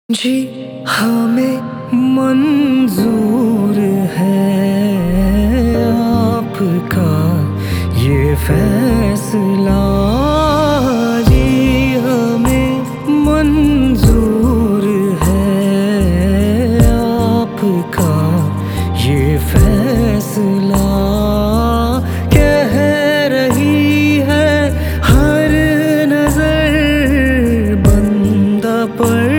जी हमें मंजूर है आपका ये फैसला। जी हमें मंजूर है आपका ये फैसला। कह रही है हर नजर बंदा पर